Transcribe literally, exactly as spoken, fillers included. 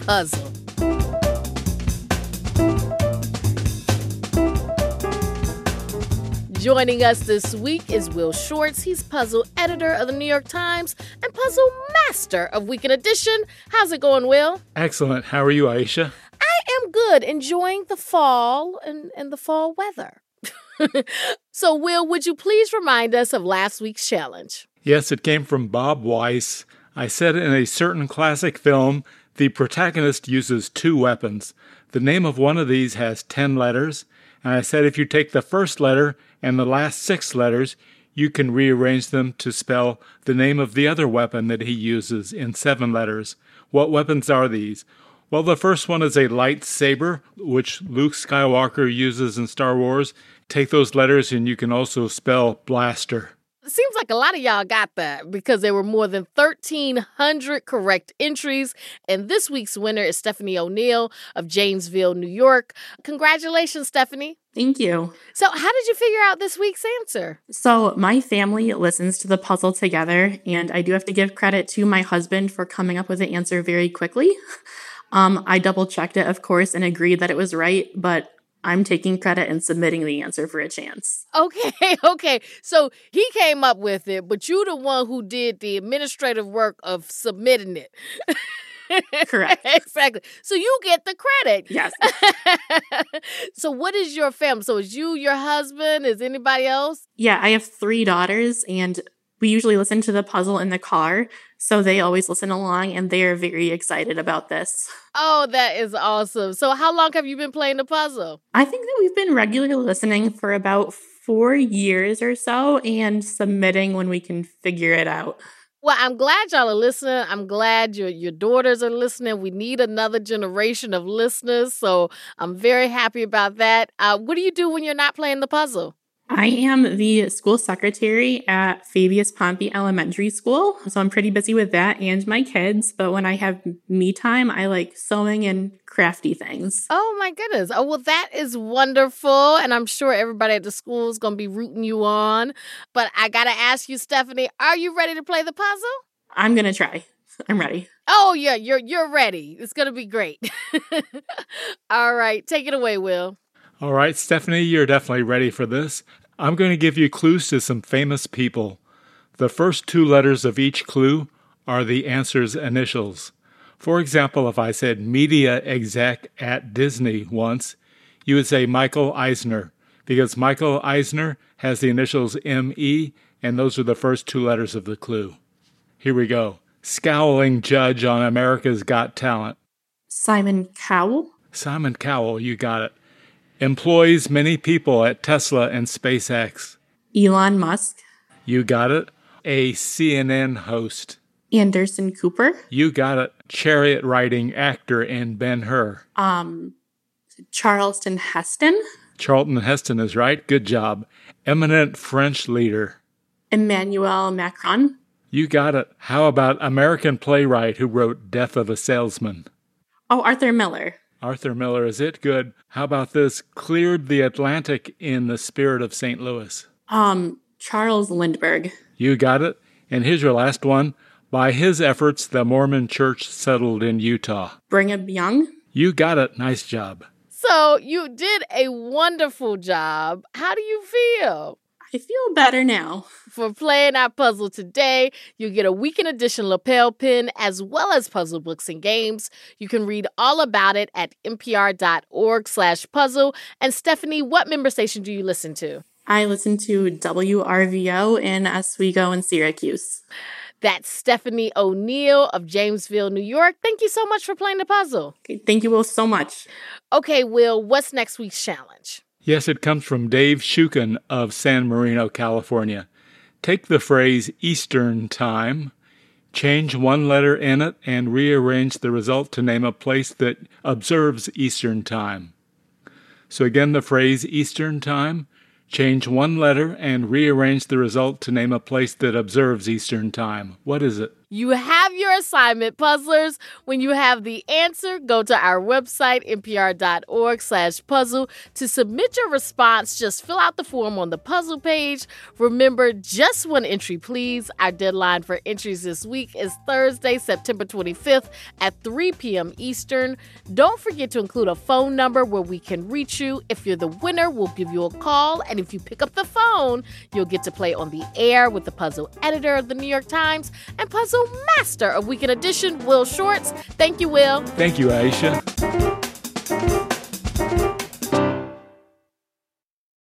puzzle. Joining us this week is Will Shortz. He's puzzle editor of the New York Times and puzzle master of Weekend Edition. How's it going, Will? Excellent. How are you, Aisha? I am good, enjoying the fall and, and the fall weather. So, Will, would you please remind us of last week's challenge? Yes, it came from Bob Weiss. I said in a certain classic film, the protagonist uses two weapons. The name of one of these has ten letters, and I said if you take the first letter and the last six letters, you can rearrange them to spell the name of the other weapon that he uses in seven letters. What weapons are these? Well, the first one is a lightsaber, which Luke Skywalker uses in Star Wars. Take those letters and you can also spell blaster. It seems like a lot of y'all got that because there were more than thirteen hundred correct entries. And this week's winner is Stephanie O'Neill of Janesville, New York. Congratulations, Stephanie. Thank you. So how did you figure out this week's answer? So my family listens to the puzzle together, and I do have to give credit to my husband for coming up with the answer very quickly. Um, I double-checked it, of course, and agreed that it was right, but I'm taking credit and submitting the answer for a chance. Okay, okay. So he came up with it, but you the one who did the administrative work of submitting it. Correct. Exactly. So you get the credit. Yes. So what is your family? So is you, your husband, is anybody else? Yeah, I have three daughters, and we usually listen to the puzzle in the car, so they always listen along, and they are very excited about this. Oh, that is awesome. So how long have you been playing the puzzle? I think that we've been regularly listening for about four years or so and submitting when we can figure it out. Well, I'm glad y'all are listening. I'm glad your your daughters are listening. We need another generation of listeners, so I'm very happy about that. Uh, what do you do when you're not playing the puzzle? I am the school secretary at Fabius Pompey Elementary School, so I'm pretty busy with that and my kids. But when I have me time, I like sewing and crafty things. Oh, my goodness. Oh, well, that is wonderful. And I'm sure everybody at the school is going to be rooting you on. But I got to ask you, Stephanie, are you ready to play the puzzle? I'm going to try. I'm ready. Oh, yeah, you're you're ready. It's going to be great. All right. Take it away, Will. All right, Stephanie, you're definitely ready for this. I'm going to give you clues to some famous people. The first two letters of each clue are the answer's initials. For example, if I said media exec at Disney once, you would say Michael Eisner, because Michael Eisner has the initials M E, and those are the first two letters of the clue. Here we go. Scowling judge on America's Got Talent. Simon Cowell? Simon Cowell, you got it. Employs many people at Tesla and SpaceX. Elon Musk? You got it. A C N N host. Anderson Cooper? You got it. Chariot riding actor in Ben-Hur. Um, Charleston Heston? Charlton Heston is right. Good job. Eminent French leader. Emmanuel Macron? You got it. How about American playwright who wrote Death of a Salesman? Oh, Arthur Miller. Arthur Miller, is it? Good. How about this? Cleared the Atlantic in the spirit of Saint Louis. Um, Charles Lindbergh. You got it. And here's your last one. By his efforts, the Mormon church settled in Utah. Brigham Young. You got it. Nice job. So you did a wonderful job. How do you feel? I feel better now. For playing our puzzle today, you get a Weekend Edition lapel pin as well as puzzle books and games. You can read all about it at npr.org slash puzzle. And Stephanie, what member station do you listen to? I listen to W R V O in Oswego and Syracuse. That's Stephanie O'Neill of Janesville, New York. Thank you so much for playing the puzzle. Okay, thank you both so much. Okay, Will, what's next week's challenge? Yes, it comes from Dave Shukin of San Marino, California. Take the phrase Eastern Time, change one letter in it, and rearrange the result to name a place that observes Eastern Time. So again, the phrase Eastern Time, change one letter, and rearrange the result to name a place that observes Eastern Time. What is it? You have your assignment, puzzlers. When you have the answer, go to our website, npr.org slash puzzle. To submit your response, just fill out the form on the puzzle page. Remember, just one entry, please. Our deadline for entries this week is Thursday, September twenty-fifth at three p.m. Eastern. Don't forget to include a phone number where we can reach you. If you're the winner, we'll give you a call. And if you pick up the phone, you'll get to play on the air with the puzzle editor of the New York Times and puzzle master of Weekend Edition, Will Shortz. Thank you, Will. Thank you, Aisha.